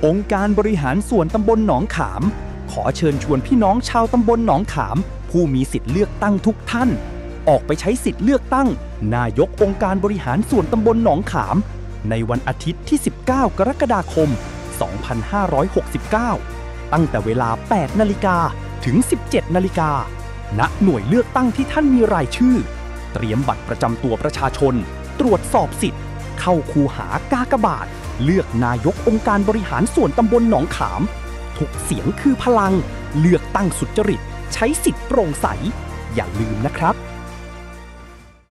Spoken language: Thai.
องค์การบริหารส่วนตำบลหนองขามขอเชิญชวนพี่น้องชาวตำบลหนองขามผู้มีสิทธิ์เลือกตั้งทุกท่านออกไปใช้สิทธิ์เลือกตั้งนายกองค์การบริหารส่วนตำบลหนองขามในวันอาทิตย์ที่ 19 กรกฎาคม 2569 ตั้งแต่เวลา 8 นาฬิกาถึง 17 นาฬิกาณ หน่วยเลือกตั้งที่ท่านมีรายชื่อเตรียมบัตรประจำตัวประชาชนตรวจสอบสิทธิ์เข้าคูหากากบาทเลือกนายกองค์การบริหารส่วนตำบลหนองขามทุกเสียงคือพลังเลือกตั้งสุจริตใช้สิทธิ์โปร่งใสอย่าลืมนะครับ